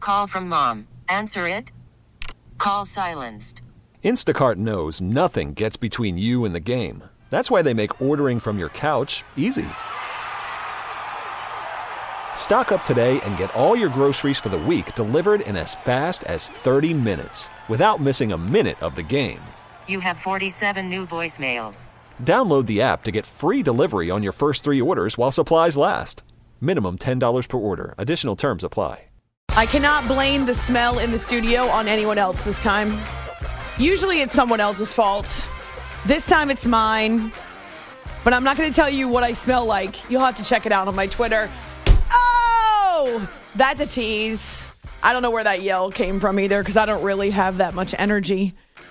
Call from mom. Answer it. Call silenced. Instacart knows nothing gets between you and the game. That's why they make ordering from your couch easy. Stock up today and get all your groceries for the week delivered in as fast as 30 minutes without missing a minute of the game. You have 47 new voicemails. Download the app to get free delivery on your first 3 orders while supplies last. Minimum $10 per order. Additional terms apply. I cannot blame the smell in the studio on anyone else this time. Usually it's someone else's fault. This time it's mine. But I'm not going to tell you what I smell like. You'll have to check it out on my Twitter. Oh, that's a tease. I don't know where that yell came from either because I don't really have that much energy.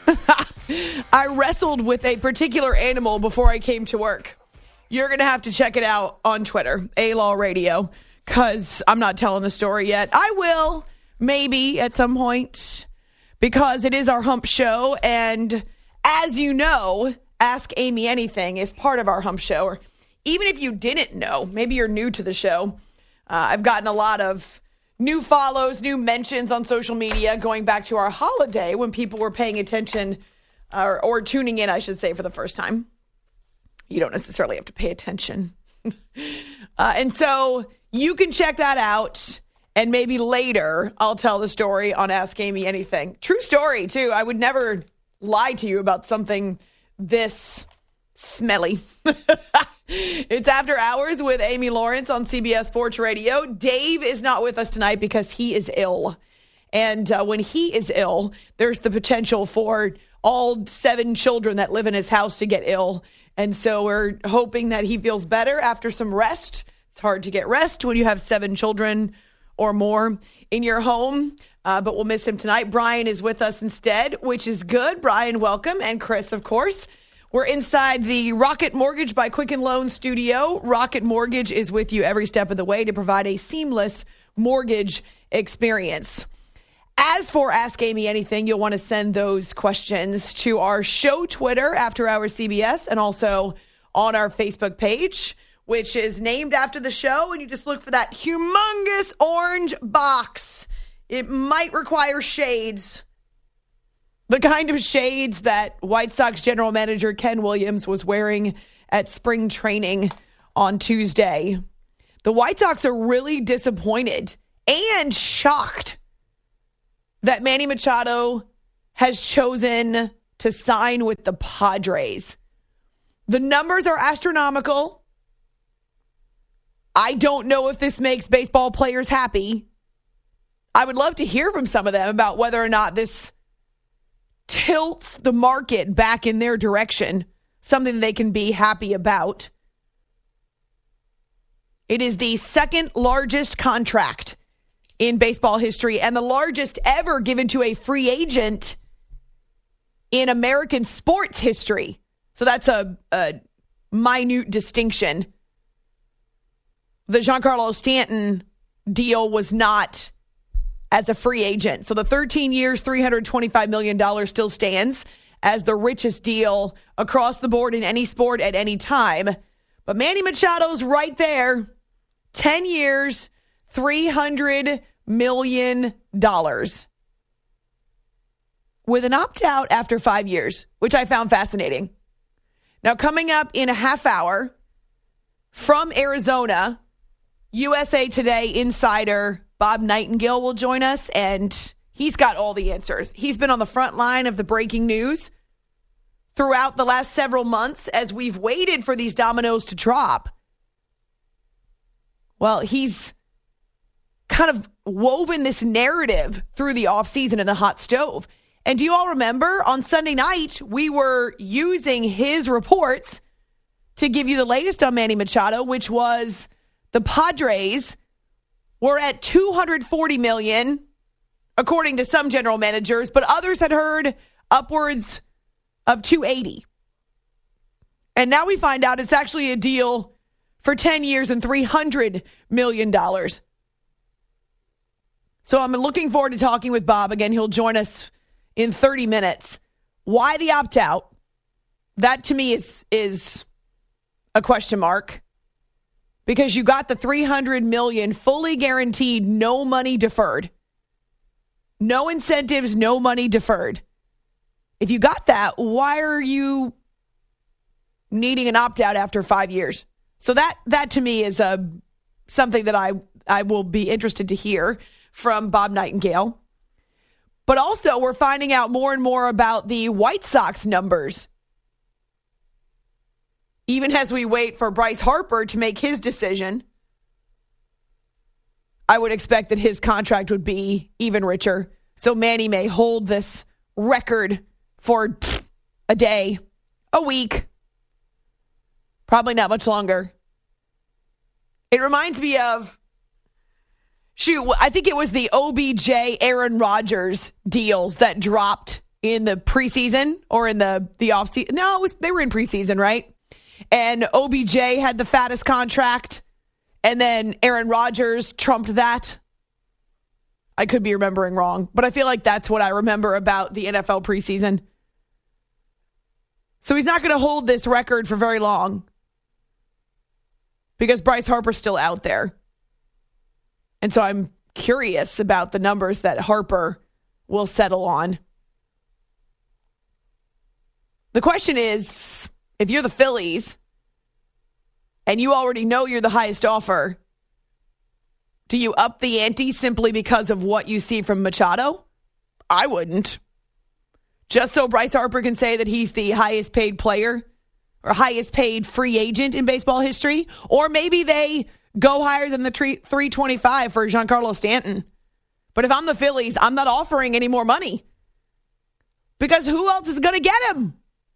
I wrestled with a particular animal before I came to work. You're going to have to check it out on Twitter, A-Law Radio, because I'm not telling the story yet. I will, maybe, at some point, because it is our hump show. And as you know, Ask Amy Anything is part of our hump show. Or even if you didn't know, maybe you're new to the show. I've gotten a lot of new follows, new mentions on social media going back to our holiday when people were paying attention or tuning in, I should say, for the first time. You don't necessarily have to pay attention. And so you can check that out. And maybe later I'll tell the story on Ask Amy Anything. True story, too. I would never lie to you about something this smelly. It's After Hours with Amy Lawrence on CBS Sports Radio. Dave is not with us tonight because he is ill. And when he is ill, there's the potential for all 7 children that live in his house to get ill. And so we're hoping that he feels better after some rest. It's hard to get rest when you have 7 children or more in your home. But we'll miss him tonight. Brian is with us instead, which is good. Brian, welcome. And Chris, of course. We're inside the Rocket Mortgage by Quicken Loans studio. Rocket Mortgage is with you every step of the way to provide a seamless mortgage experience. As for Ask Amy Anything, you'll want to send those questions to our show Twitter, After Hours CBS, and also on our Facebook page, which is named after the show. And you just look for that humongous orange box. It might require shades. The kind of shades that White Sox general manager Ken Williams was wearing at spring training on Tuesday. The White Sox are really disappointed and shocked that Manny Machado has chosen to sign with the Padres. The numbers are astronomical. I don't know if this makes baseball players happy. I would love to hear from some of them about whether or not this tilts the market back in their direction, something they can be happy about. It is the second largest contract in baseball history and the largest ever given to a free agent in American sports history. So that's a minute distinction. The Giancarlo Stanton deal was not as a free agent. So the 13 years, $325 million still stands as the richest deal across the board in any sport at any time. But Manny Machado's right there. 10 years, $300 million. With an opt-out after 5 years, which I found fascinating. Now, coming up in a half hour from Arizona, USA Today insider Bob Nightingale will join us, and he's got all the answers. He's been on the front line of the breaking news throughout the last several months as we've waited for these dominoes to drop. Well, he's kind of woven this narrative through the offseason in the hot stove. And do you all remember on Sunday night, we were using his reports to give you the latest on Manny Machado, which was the Padres were at $240 million, according to some general managers, but others had heard upwards of $280. And now we find out it's actually a deal for 10 years and $300 million. So I'm looking forward to talking with Bob. Again, he'll join us in 30 minutes. Why the opt-out? That to me is a question mark. Because you got the $300 million fully guaranteed, no money deferred. No incentives, no money deferred. If you got that, why are you needing an opt-out after 5 years? So that to me is something that I will be interested to hear from Bob Nightingale. But also, we're finding out more and more about the White Sox numbers. Even as we wait for Bryce Harper to make his decision, I would expect that his contract would be even richer. So Manny may hold this record for a day, a week, probably not much longer. It reminds me of, I think it was the OBJ Aaron Rodgers deals that dropped in the preseason or in the offseason. No, they were in preseason, right? And OBJ had the fattest contract, and then Aaron Rodgers trumped that. I could be remembering wrong, but I feel like that's what I remember about the NFL preseason. So he's not going to hold this record for very long because Bryce Harper's still out there. And so I'm curious about the numbers that Harper will settle on. The question is, if you're the Phillies and you already know you're the highest offer, do you up the ante simply because of what you see from Machado? I wouldn't. Just so Bryce Harper can say that he's the highest paid player or highest paid free agent in baseball history. Or maybe they go higher than the $325 for Giancarlo Stanton. But if I'm the Phillies, I'm not offering any more money. Because who else is going to get him?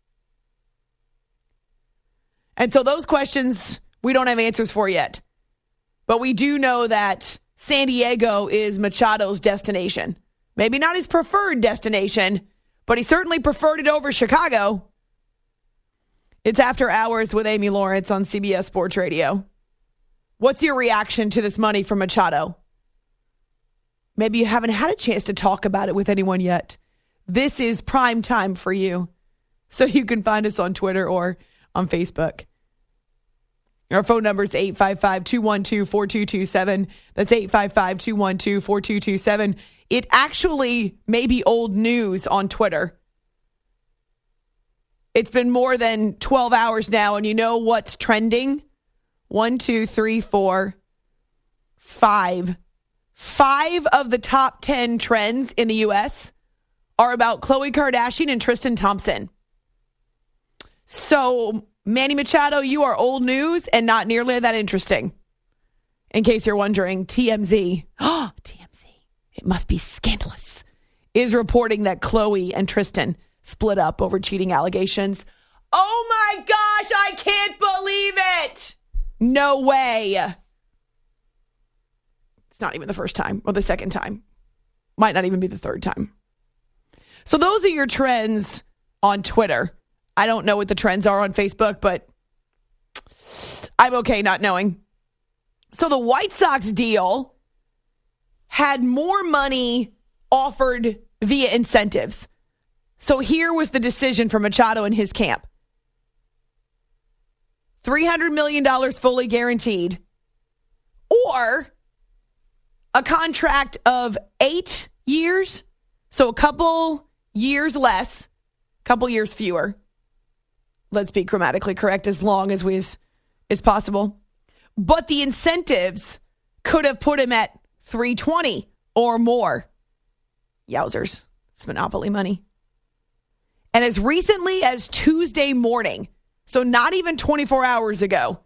And so those questions we don't have answers for yet. But we do know that San Diego is Machado's destination. Maybe not his preferred destination, but he certainly preferred it over Chicago. It's After Hours with Amy Lawrence on CBS Sports Radio. What's your reaction to this money from Machado? Maybe you haven't had a chance to talk about it with anyone yet. This is prime time for you. So you can find us on Twitter or on Facebook. Our phone number is 855-212-4227. That's 855-212-4227. It actually may be old news on Twitter. It's been more than 12 hours now, and you know what's trending? 1, 2, 3, 4, 5. 5 of the top 10 trends in the U.S. are about Khloe Kardashian and Tristan Thompson. So, Manny Machado, you are old news and not nearly that interesting. In case you're wondering, TMZ, TMZ, it must be scandalous, is reporting that Khloe and Tristan split up over cheating allegations. Oh my gosh, I can't believe it! No way. It's not even the first time or the second time. Might not even be the third time. So those are your trends on Twitter. I don't know what the trends are on Facebook, but I'm okay not knowing. So the White Sox deal had more money offered via incentives. So here was the decision for Machado and his camp. $300 million fully guaranteed, or a contract of 8 years, so a couple years less, couple years fewer. Let's be grammatically correct, as long as is possible. But the incentives could have put him at $320 or more. Yowzers. It's monopoly money. And as recently as Tuesday morning, so not even 24 hours ago,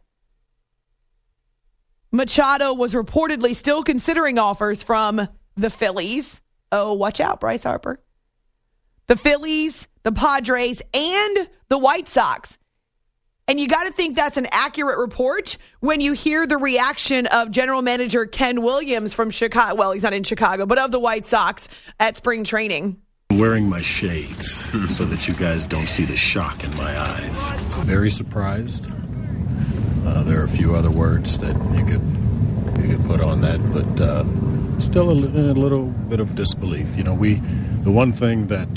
Machado was reportedly still considering offers from the Phillies. Oh, watch out, Bryce Harper. The Phillies, the Padres, and the White Sox. And you got to think that's an accurate report when you hear the reaction of general manager Ken Williams from Chicago. Well, he's not in Chicago, but of the White Sox at spring training. I'm wearing my shades so that you guys don't see the shock in my eyes. Very surprised. There are a few other words that you could put on that, but still a little bit of disbelief. You know, the one thing that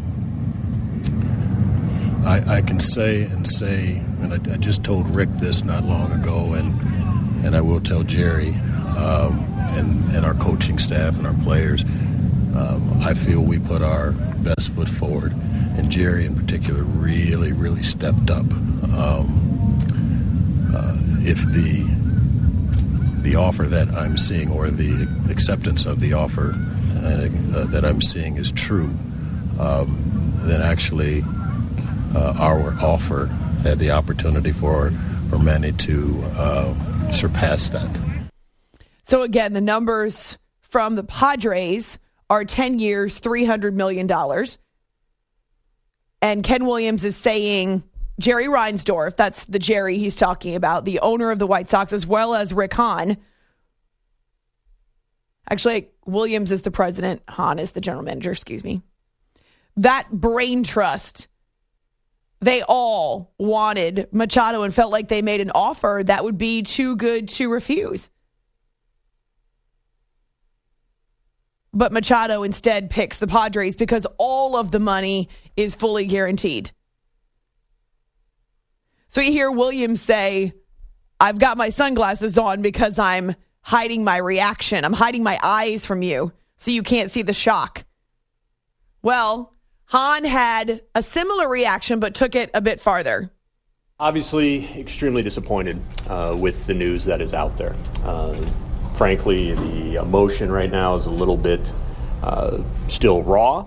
I can say, and I just told Rick this not long ago, and I will tell Jerry and our coaching staff and our players, I feel we put our best foot forward, and Jerry in particular really, really stepped up. If the offer that I'm seeing, or the acceptance of the offer that I'm seeing is true, then actually our offer had the opportunity for Manny to surpass that. So again, the numbers from the Padres are 10 years, $300 million. And Ken Williams is saying Jerry Reinsdorf, that's the Jerry he's talking about, the owner of the White Sox, as well as Rick Hahn. Actually, Williams is the president. Hahn is the general manager, excuse me. That brain trust, they all wanted Machado and felt like they made an offer that would be too good to refuse. But Machado instead picks the Padres because all of the money is fully guaranteed. So you hear Williams say, I've got my sunglasses on because I'm hiding my reaction. I'm hiding my eyes from you so you can't see the shock. Well, Hahn had a similar reaction but took it a bit farther. Obviously, extremely disappointed with the news that is out there. Frankly, the emotion right now is a little bit still raw,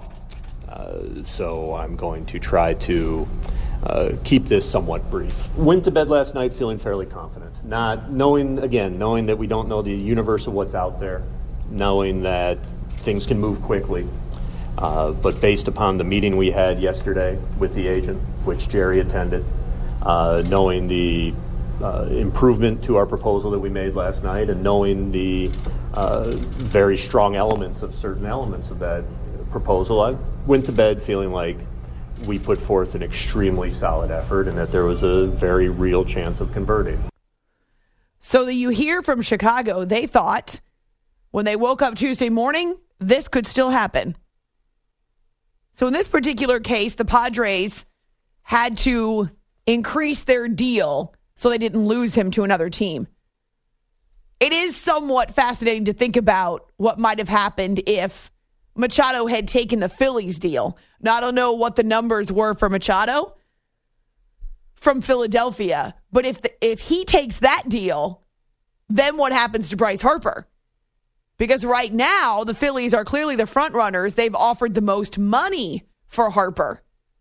so I'm going to try to keep this somewhat brief. Went to bed last night feeling fairly confident, not knowing that we don't know the universe of what's out there, knowing that things can move quickly, but based upon the meeting we had yesterday with the agent, which Jerry attended, knowing the improvement to our proposal that we made last night, and knowing the very strong elements of certain elements of that proposal, I went to bed feeling like we put forth an extremely solid effort and that there was a very real chance of converting. So that you hear from Chicago, they thought when they woke up Tuesday morning, this could still happen. So in this particular case, the Padres had to increase their deal so they didn't lose him to another team. It is somewhat fascinating to think about what might have happened if Machado had taken the Phillies deal. Now, I don't know what the numbers were for Machado from Philadelphia, but if he takes that deal, then what happens to Bryce Harper? Because right now, the Phillies are clearly the front runners. They've offered the most money for Harper.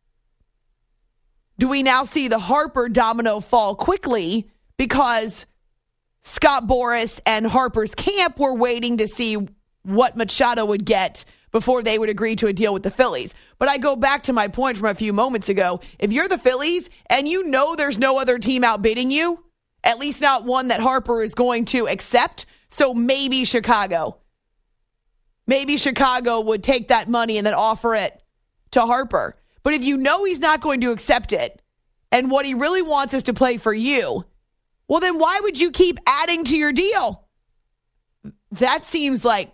Do we now see the Harper domino fall quickly because Scott Boras and Harper's camp were waiting to see what Machado would get before they would agree to a deal with the Phillies? But I go back to my point from a few moments ago. If you're the Phillies and you know there's no other team outbidding you, at least not one that Harper is going to accept, so maybe Chicago. Maybe Chicago would take that money and then offer it to Harper. But if you know he's not going to accept it, and what he really wants is to play for you, well, then why would you keep adding to your deal? That seems like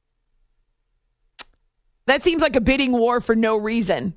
a bidding war for no reason.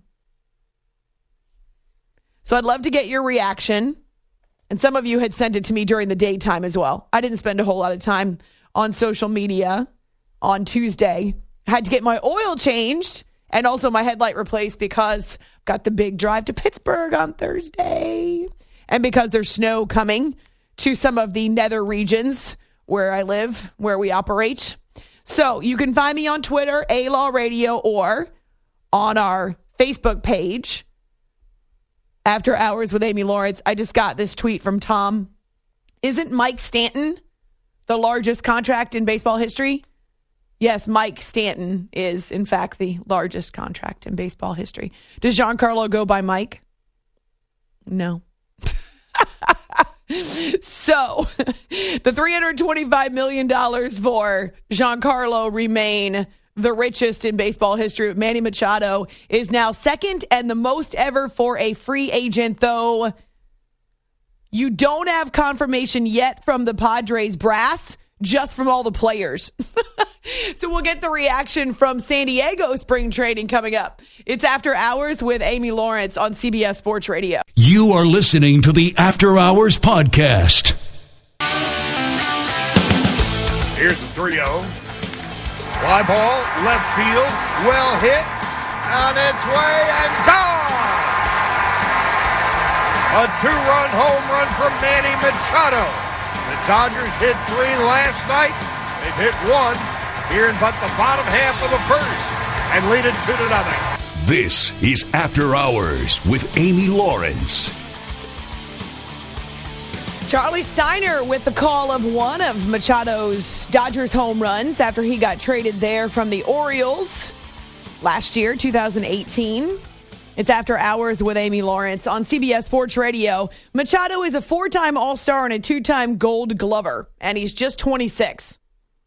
So I'd love to get your reaction. And some of you had sent it to me during the daytime as well. I didn't spend a whole lot of time on social media on Tuesday. I had to get my oil changed and also my headlight replaced because I've got the big drive to Pittsburgh on Thursday. And because there's snow coming to some of the nether regions where I live, where we operate. So you can find me on Twitter, A-Law Radio, or on our Facebook page, After Hours with Amy Lawrence. I just got this tweet from Tom. Isn't Mike Stanton the largest contract in baseball history? Yes, Mike Stanton is, in fact, the largest contract in baseball history. Does Giancarlo go by Mike? No. So, the $325 million for Giancarlo remain the richest in baseball history. Manny Machado is now second and the most ever for a free agent, though you don't have confirmation yet from the Padres brass, just from all the players. So we'll get the reaction from San Diego spring training coming up. It's After Hours with Amy Lawrence on CBS Sports Radio. You are listening to the After Hours podcast. Here's the 3-0. Fly ball, left field, well hit, on its way and gone! A two-run home run from Manny Machado. The Dodgers hit 3 last night. They've hit 1 here in but the bottom half of the first and lead it 2-0. This is After Hours with Amy Lawrence. Charlie Steiner with the call of one of Machado's Dodgers home runs after he got traded there from the Orioles last year, 2018. It's After Hours with Amy Lawrence on CBS Sports Radio. Machado is a 4-time All-Star and a 2-time Gold Glover, and he's just 26.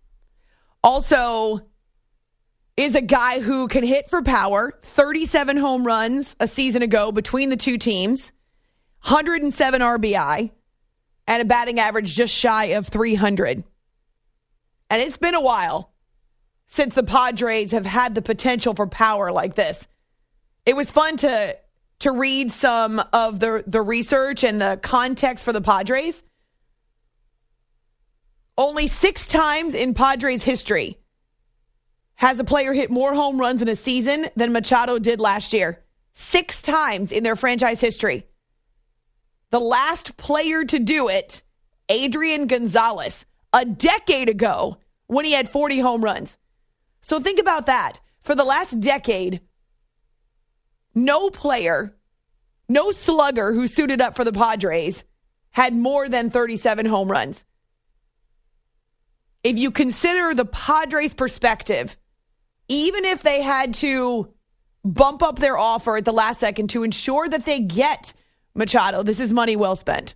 Also is a guy who can hit for power, 37 home runs a season ago between the two teams, 107 RBI, and a batting average just shy of 300. And it's been a while since the Padres have had the potential for power like this. It was fun to read some of the research and the context for the Padres. Only 6 times in Padres history has a player hit more home runs in a season than Machado did last year. 6 times in their franchise history. The last player to do it, Adrian Gonzalez, a decade ago when he had 40 home runs. So think about that. For the last decade, no player, no slugger who suited up for the Padres had more than 37 home runs. If you consider the Padres' perspective, even if they had to bump up their offer at the last second to ensure that they get Machado, this is money well spent.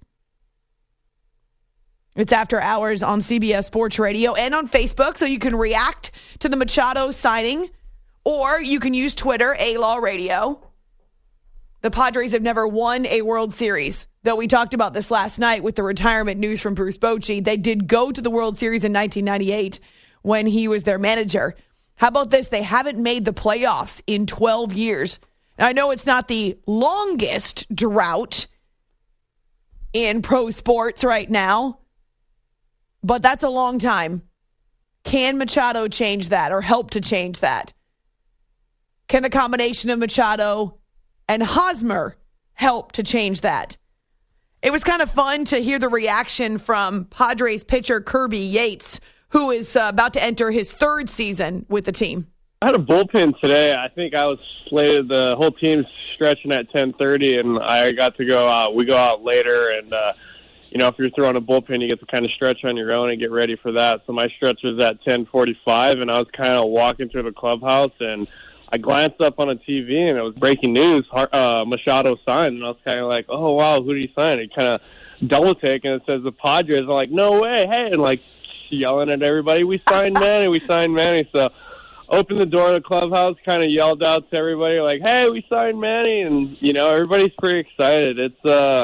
It's After Hours on CBS Sports Radio and on Facebook, so you can react to the Machado signing, or you can use Twitter, A-Law Radio. The Padres have never won a World Series, though we talked about this last night with the retirement news from Bruce Bochy. They did go to the World Series in 1998 when he was their manager. How about this? They haven't made the playoffs in 12 years. Now, I know it's not the longest drought in pro sports right now, but that's a long time. Can Machado change that or help to change that? Can the combination of Machado and Hosmer help to change that? It was kind of fun to hear the reaction from Padres pitcher Kirby Yates, who is about to enter his 3rd season with the team. I had a bullpen today. I think I was slated. The whole team's stretching at 10:30, and I got to go out. We go out later, and if you're throwing a bullpen, you get to kind of stretch on your own and get ready for that. So my stretch was at 10:45, and I was kind of walking through the clubhouse, and I glanced up on a TV, and it was breaking news. Machado signed, and I was kind of like, "Oh wow, who did he sign?" It kind of double take, and it says the Padres. I'm like, "No way, hey!" And like yelling at everybody, "We signed Manny, we signed Manny!" So. Opened the door of the clubhouse, kind of yelled out to everybody, like, "Hey, we signed Manny!" And everybody's pretty excited. It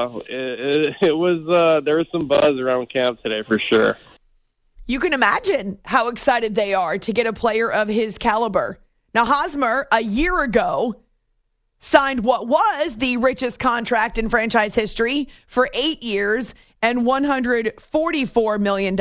was there was some buzz around camp today for sure. You can imagine how excited they are to get a player of his caliber. Now, Hosmer a year ago signed what was the richest contract in franchise history for 8 years and $144 million.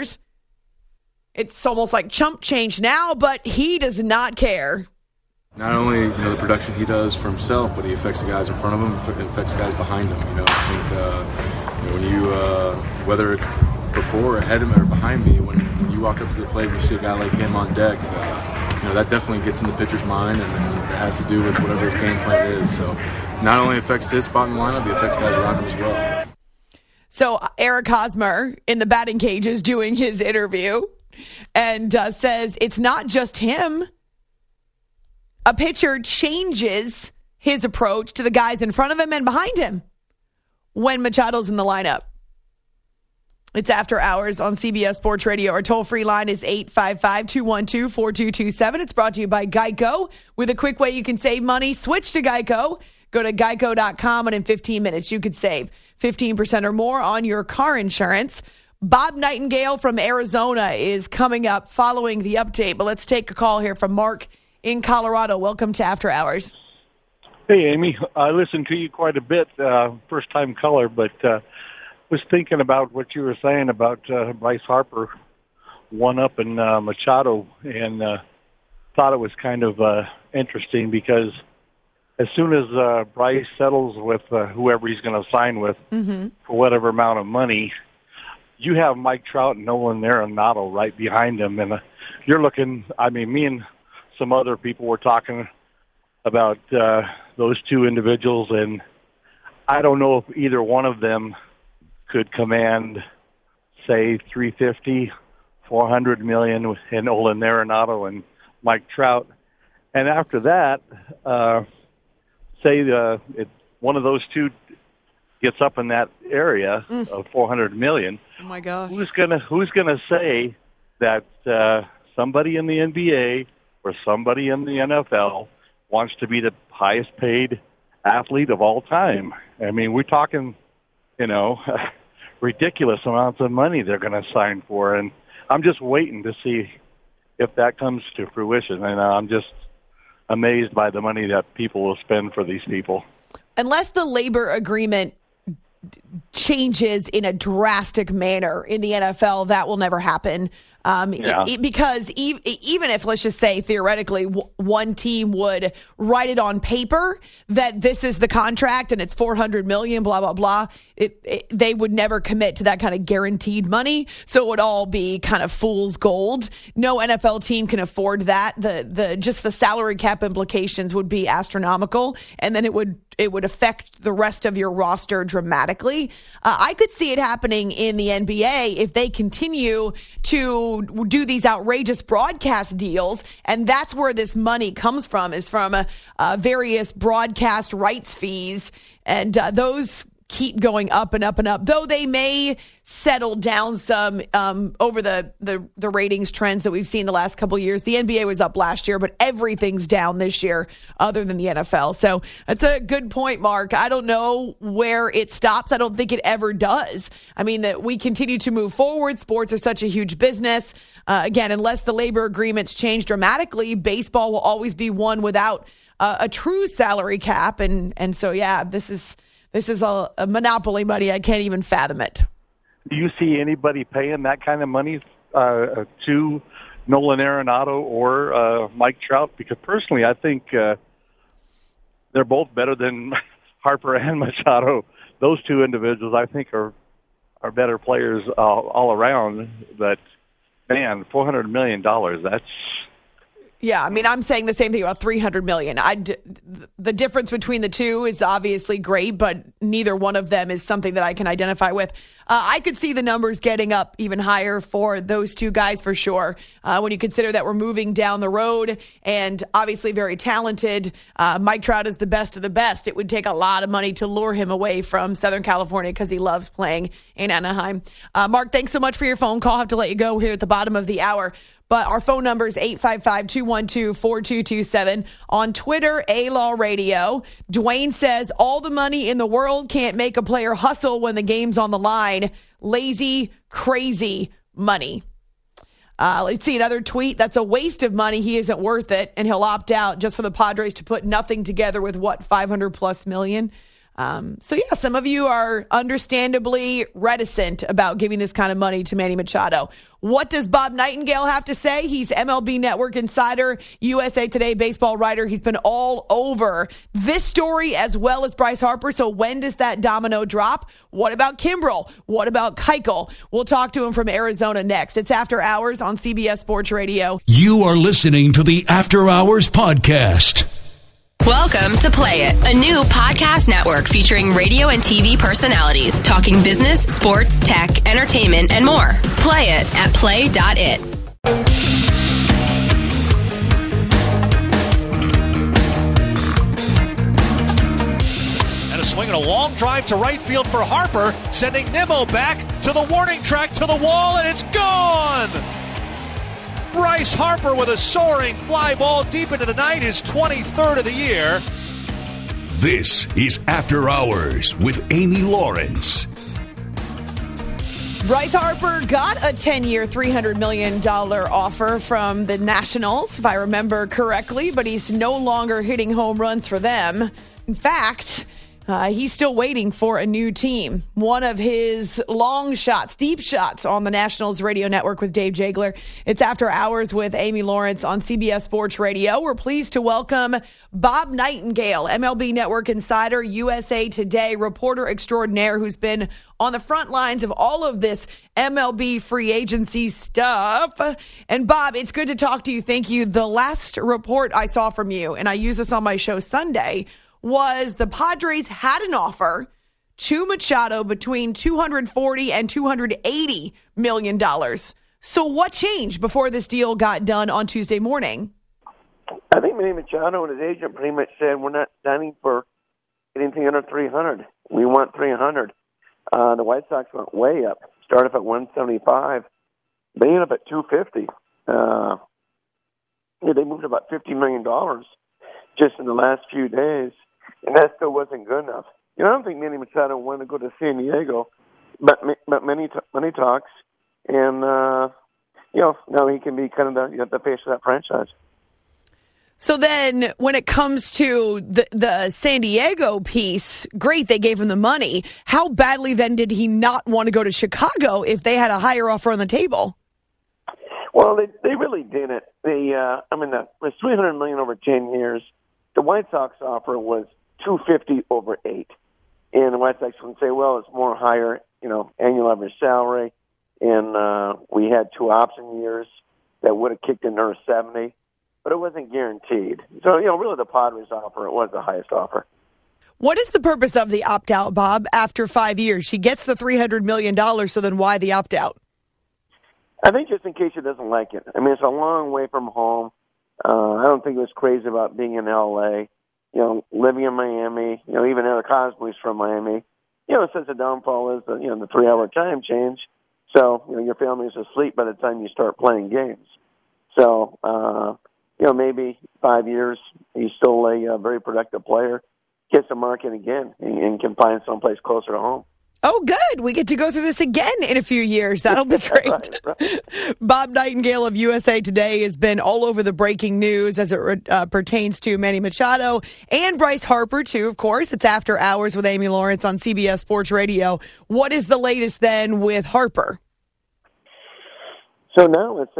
It's almost like chump change now, but he does not care. Not only the production he does for himself, but he affects the guys in front of him, affects the guys behind him. I think when you whether it's before or ahead of him or behind me, when you walk up to the plate and you see a guy like him on deck, that definitely gets in the pitcher's mind, and it has to do with whatever his game plan is. So, not only affects his spot in the lineup, it affects guys around him as well. So Eric Hosmer in the batting cage is doing his interview. And says it's not just him. A pitcher changes his approach to the guys in front of him and behind him when Machado's in the lineup. It's After Hours on CBS Sports Radio. Our toll-free line is 855-212-4227. It's brought to you by Geico. With a quick way you can save money, switch to Geico. Go to geico.com, and in 15 minutes you could save 15% or more on your car insurance. Bob Nightingale from Arizona is coming up following the update, but let's take a call here from Mark in Colorado. Welcome to After Hours. Hey, Amy. I listened to you quite a bit, first-time caller, but was thinking about what you were saying about Bryce Harper one-up and Machado, and thought it was kind of interesting because as soon as Bryce settles with whoever he's going to sign with for whatever amount of money, you have Mike Trout and Nolan Arenado right behind him. And you're looking, I mean, me and some other people were talking about those two individuals, and I don't know if either one of them could command, say, $350, $400 million in Nolan Arenado and Mike Trout. And after that, say one of those two gets up in that area of $400 million. Oh my gosh! Who's gonna say that somebody in the NBA or somebody in the NFL wants to be the highest paid athlete of all time? I mean, we're talking, ridiculous amounts of money they're going to sign for, and I'm just waiting to see if that comes to fruition. And I'm just amazed by the money that people will spend for these people. Unless the labor agreement changes in a drastic manner in the NFL, that will never happen. Because even if, let's just say, theoretically, one team would write it on paper that this is the contract and it's $400 million, blah, blah, blah, they would never commit to that kind of guaranteed money. So it would all be kind of fool's gold. No NFL team can afford that. Just the salary cap implications would be astronomical, and then it would affect the rest of your roster dramatically. I could see it happening in the NBA if they continue to do these outrageous broadcast deals, and that's where this money comes from, is from various broadcast rights fees, and those keep going up and up and up, though they may settle down some over the ratings trends that we've seen the last couple of years. The NBA was up last year, but everything's down this year other than the NFL. So that's a good point, Mark. I don't know where it stops. I don't think it ever does. I mean, that we continue to move forward. Sports are such a huge business. Again, unless the labor agreements change dramatically, baseball will always be one without a true salary cap. And so, yeah, this is a monopoly money. I can't even fathom it. Do you see anybody paying that kind of money to Nolan Arenado or Mike Trout? Because personally, I think they're both better than Harper and Machado. Those two individuals, I think, are better players all around. But, man, $400 million, that's... Yeah, I mean, I'm saying the same thing about $300 million. The difference between the two is obviously great, but neither one of them is something that I can identify with. I could see the numbers getting up even higher for those two guys for sure. When you consider that we're moving down the road and obviously very talented, Mike Trout is the best of the best. It would take a lot of money to lure him away from Southern California because he loves playing in Anaheim. Mark, thanks so much for your phone call. I have to let you go here at the bottom of the hour. But our phone number is 855-212-4227. On Twitter, A-Law Radio. Dwayne says, all the money in the world can't make a player hustle when the game's on the line. Lazy, crazy money. Let's see another tweet. That's a waste of money. He isn't worth it. And he'll opt out just for the Padres to put nothing together with, $500+ million? So, yeah, some of you are understandably reticent about giving this kind of money to Manny Machado. What does Bob Nightingale have to say? He's MLB Network insider, USA Today baseball writer. He's been all over this story as well as Bryce Harper. So when does that domino drop? What about Kimbrel? What about Keuchel? We'll talk to him from Arizona next. It's After Hours on CBS Sports Radio. You are listening to the After Hours podcast. Welcome to Play It, a new podcast network featuring radio and TV personalities talking business, sports, tech, entertainment, and more. Play it at play.it. And a swing and a long drive to right field for Harper, sending Nimmo back to the warning track, to the wall, and it's gone! Bryce Harper with a soaring fly ball deep into the night, his 23rd of the year. This is After Hours with Amy Lawrence. Bryce Harper got a 10-year, $300 million offer from the Nationals, if I remember correctly, but he's no longer hitting home runs for them. In fact, He's still waiting for a new team. One of his long shots, deep shots on the Nationals radio network with Dave Jagler. It's After Hours with Amy Lawrence on CBS Sports Radio. We're pleased to welcome Bob Nightingale, MLB Network insider, USA Today reporter extraordinaire, who's been on the front lines of all of this MLB free agency stuff. And Bob, it's good to talk to you. Thank you. The last report I saw from you, and I use this on my show Sunday, was the Padres had an offer to Machado between $240 and $280 million. So what changed before this deal got done on Tuesday morning? I think Manny Machado and his agent pretty much said, we're not signing for anything under $300. We want $300. The White Sox went way up, started off at $175. They ended up at $250. They moved about $50 million just in the last few days. And that still wasn't good enough. I don't think Manny Machado wanted to go to San Diego, but many talks, and now he can be kind of the face of that franchise. So then, when it comes to the San Diego piece, great, they gave him the money. How badly then did he not want to go to Chicago if they had a higher offer on the table? Well, they really didn't. It was $300 million over 10 years. The White Sox offer was $250 over 8. And the White Sox would say, well, it's more higher, annual average salary. And we had 2 option years that would have kicked in another 70, but it wasn't guaranteed. So, really the Padres offer, it was the highest offer. What is the purpose of the opt-out, Bob, after 5 years? She gets the $300 million, so then why the opt-out? I think just in case she doesn't like it. I mean, it's a long way from home. I don't think it was crazy about being in L.A., living in Miami, even Eric Hosmer's from Miami. Since the downfall is the 3-hour time change. So, your family's asleep by the time you start playing games. So, maybe 5 years, he's still a very productive player, gets the market again and can find someplace closer to home. Oh, good. We get to go through this again in a few years. That'll be great. Right. Bob Nightingale of USA Today has been all over the breaking news as it pertains to Manny Machado and Bryce Harper, too, of course. It's After Hours with Amy Lawrence on CBS Sports Radio. What is the latest then with Harper? So now it's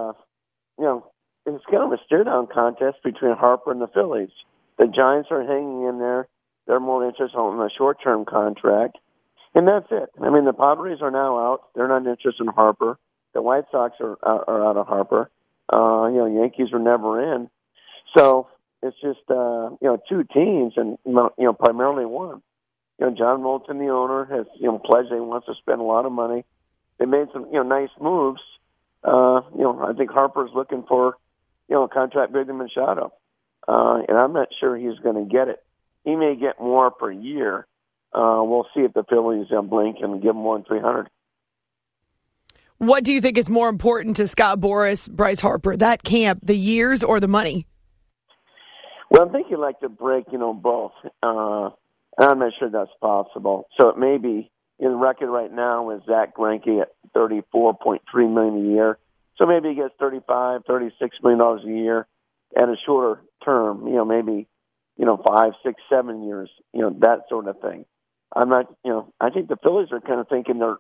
it's kind of a stare-down contest between Harper and the Phillies. The Giants are hanging in there. They're more interested in a short-term contract. And that's it. I mean, the Padres are now out. They're not interested in Harper. The White Sox are out of Harper. Yankees are never in. So it's just, 2 teams and, primarily one. John Moulton, the owner, has, pledged he wants to spend a lot of money. They made some, nice moves. I think Harper's looking for, a contract bigger than Machado. And I'm not sure he's going to get it. He may get more per year. We'll see if the Phillies blink and give him more than $300. What do you think is more important to Scott Boras, Bryce Harper, that camp, the years or the money? Well, I think you'd like to break, both. I'm not sure that's possible. So it may be, the record right now is Zach Greinke at $34.3 million a year. So maybe he gets $35, $36 million a year at a shorter term, maybe, 5, 6, 7 years, that sort of thing. I'm not, I think the Phillies are kind of thinking they're,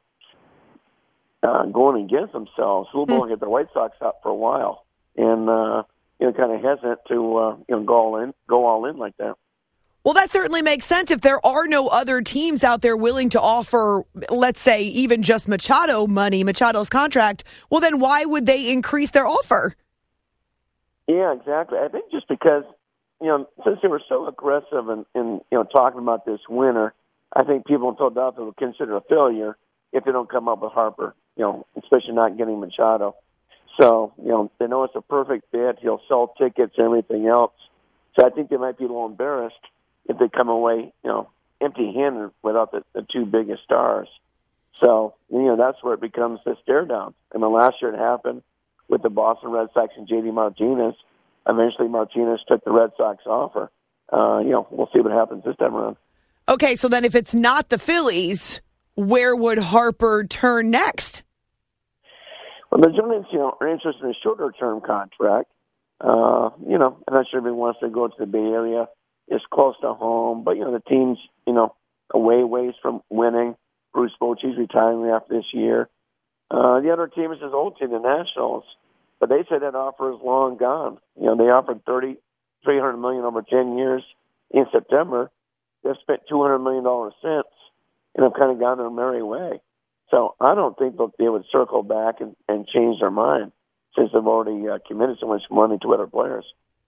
going against themselves. We'll go and get the White Sox out for a while, and kind of hesitant to go all in like that. Well, that certainly makes sense. If there are no other teams out there willing to offer, let's say, even just Machado's contract, well, then why would they increase their offer? Yeah, exactly. I think just because, since they were so aggressive in talking about this winter, I think people in Philadelphia will consider a failure if they don't come up with Harper, especially not getting Machado. So, they know it's a perfect fit. He'll sell tickets and everything else. So I think they might be a little embarrassed if they come away, empty-handed without the 2 biggest stars. So, that's where it becomes the stare down. I mean, last year it happened with the Boston Red Sox and J.D. Martinez. Eventually Martinez took the Red Sox offer. We'll see what happens this time around. Okay, so then if it's not the Phillies, where would Harper turn next? Well, the Giants, are interested in a shorter-term contract. I'm not sure if he wants to go to the Bay Area. It's close to home, but, the team's, away ways from winning. Bruce Bochy's retiring after this year. The other team is his old team, the Nationals, but they said that offer is long gone. They offered $300 million over 10 years in September. They've spent $200 million since, and have kind of gone their merry way. So I don't think that they would circle back and change their mind since they've already committed so much money to other players.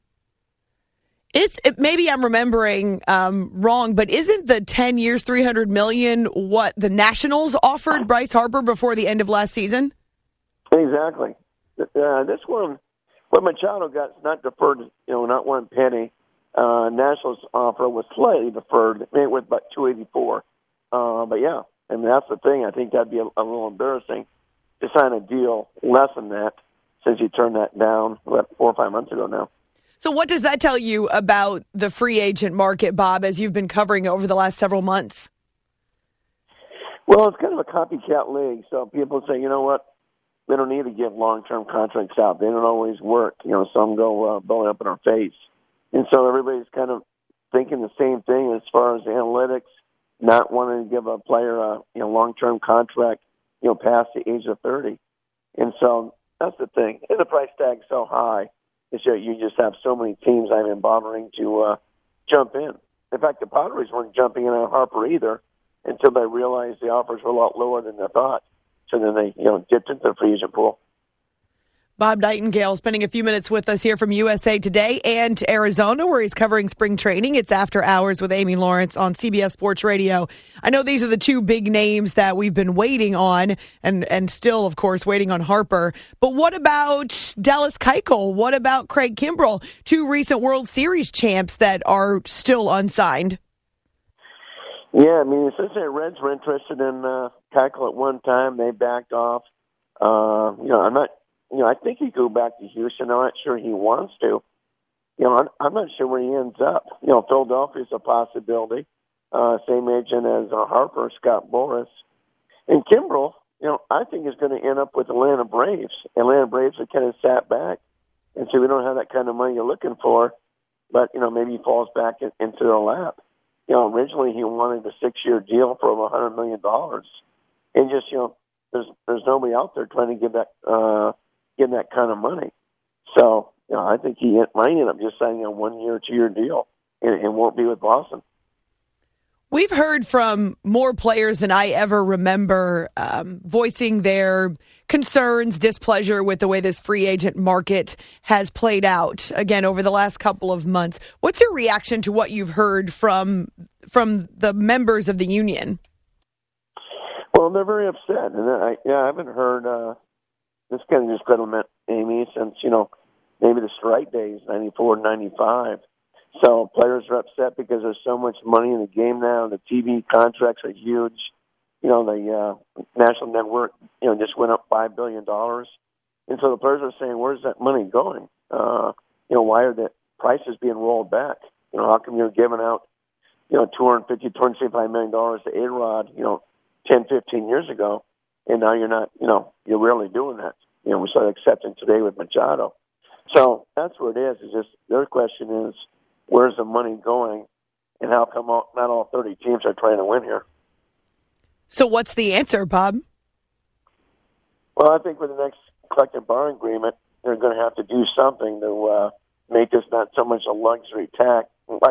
Maybe I'm remembering wrong, but isn't the 10 years, $300 million what the Nationals offered Bryce Harper before the end of last season? Exactly. This one, what Machado got is not deferred, not one penny. Nationals offer was slightly deferred. It was about $284. But yeah, and that's the thing. I think that'd be a little embarrassing to sign a deal less than that since you turned that down 4 or 5 months ago now. So what does that tell you about the free agent market, Bob, as you've been covering over the last several months? Well, it's kind of a copycat league. So people say, you know what, we don't need to give long-term contracts out. They don't always work. Some go blowing up in our face. And so everybody's kind of thinking the same thing as far as analytics, not wanting to give a player a long-term contract, past the age of 30. And so that's the thing. And the price tag's so high. Is that you just have so many teams not even bothering to jump in. In fact, the Padres weren't jumping in on Harper either until they realized the offers were a lot lower than they thought. So then they, dipped into the free agent pool. Bob Nightingale spending a few minutes with us here from USA Today and Arizona, where he's covering spring training. It's After Hours with Amy Lawrence on CBS Sports Radio. I know these are the two big names that we've been waiting on and still, of course, waiting on Harper. But what about Dallas Keuchel? What about Craig Kimbrell? Two recent World Series champs that are still unsigned. Yeah, the Cincinnati Reds were interested in Keuchel at one time. They backed off. I think he'd go back to Houston. I'm not sure he wants to. I'm not sure where he ends up. Philadelphia's a possibility. Same agent as Harper, Scott Boras. And Kimbrell, I think is going to end up with Atlanta Braves. Atlanta Braves have kind of sat back and so we don't have that kind of money you're looking for. But, maybe he falls back into their lap. Originally he wanted a 6-year deal for over $100 million. And just, there's nobody out there trying to give that kind of money. So, I think he might end up just signing a 1-year, 2-year deal and won't be with Boston. We've heard from more players than I ever remember voicing their concerns, displeasure with the way this free agent market has played out, again, over the last couple of months. What's your reaction to what you've heard from the members of the union? Well, they're very upset. And I haven't heard this kind of disgruntlement, Amy, since, maybe the strike days, 94, 95. So players are upset because there's so much money in the game now. The TV contracts are huge. The national network, just went up $5 billion. And so the players are saying, where's that money going? Why are the prices being rolled back? How come you're giving out, $250, $275 million to A-Rod, 10, 15 years ago, and now you're not, you're rarely doing that. We started accepting today with Machado. So that's what it is. It's just their question is, where's the money going, and how come not all 30 teams are trying to win here? So what's the answer, Bob? Well, I think with the next collective bargaining agreement, they're going to have to do something to make this not so much a luxury cap,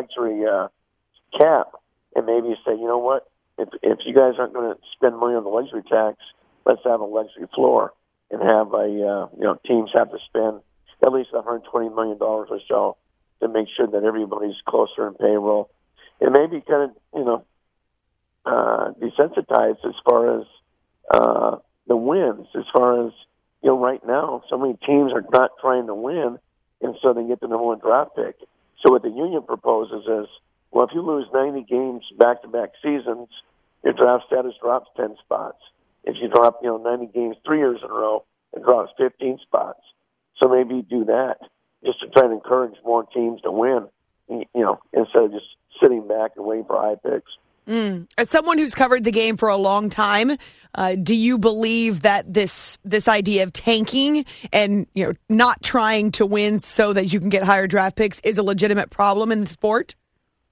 and maybe say, you know what, if you guys aren't going to spend money on the luxury tax, let's have a luxury floor and have teams have to spend at least $120 million or so to make sure that everybody's closer in payroll. And maybe kind of, desensitized as far as the wins, as far as, right now, so many teams are not trying to win, and so they get the number one draft pick. So what the union proposes is, well, if you lose 90 games back-to-back seasons, your draft status drops 10 spots. If you drop, 90 games 3 years in a row, it drops 15 spots. So maybe you do that just to try to encourage more teams to win, instead of just sitting back and waiting for high picks. As someone who's covered the game for a long time, do you believe that this idea of tanking and not trying to win so that you can get higher draft picks is a legitimate problem in the sport?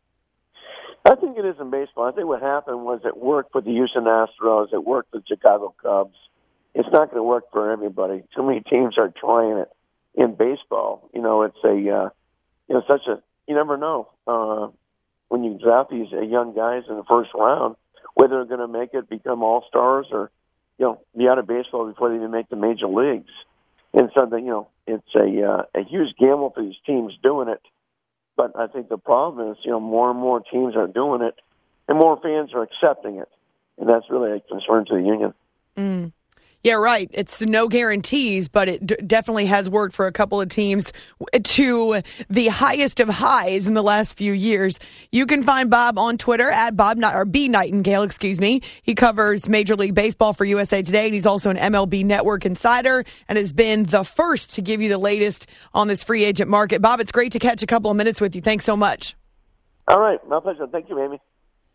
I think it is in baseball. I think what happened was it worked for the Houston Astros. It worked for the Chicago Cubs. It's not going to work for everybody. Too many teams are trying it in baseball. It's you never know when you draft these young guys in the first round whether they're going to make it, become all-stars, or be out of baseball before they even make the major leagues. And so it's a huge gamble for these teams doing it. But I think the problem is, more and more teams are doing it, and more fans are accepting it, and that's really a concern to the union. Mm. Yeah, right. It's no guarantees, but it definitely has worked for a couple of teams to the highest of highs in the last few years. You can find Bob on Twitter at B Nightingale, excuse me. He covers Major League Baseball for USA Today, and he's also an MLB Network insider and has been the first to give you the latest on this free agent market. Bob, it's great to catch a couple of minutes with you. Thanks so much. All right. My pleasure. Thank you, Amy.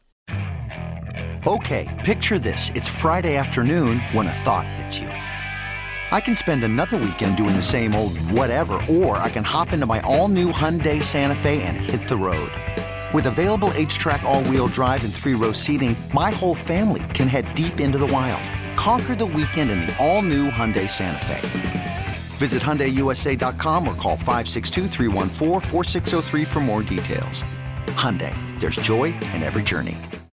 Okay, picture this. It's Friday afternoon when a thought hits you. I can spend another weekend doing the same old whatever, or I can hop into my all-new Hyundai Santa Fe and hit the road. With available H-Track all-wheel drive and 3-row seating, my whole family can head deep into the wild. Conquer the weekend in the all-new Hyundai Santa Fe. Visit HyundaiUSA.com or call 562-314-4603 for more details. Hyundai, there's joy in every journey.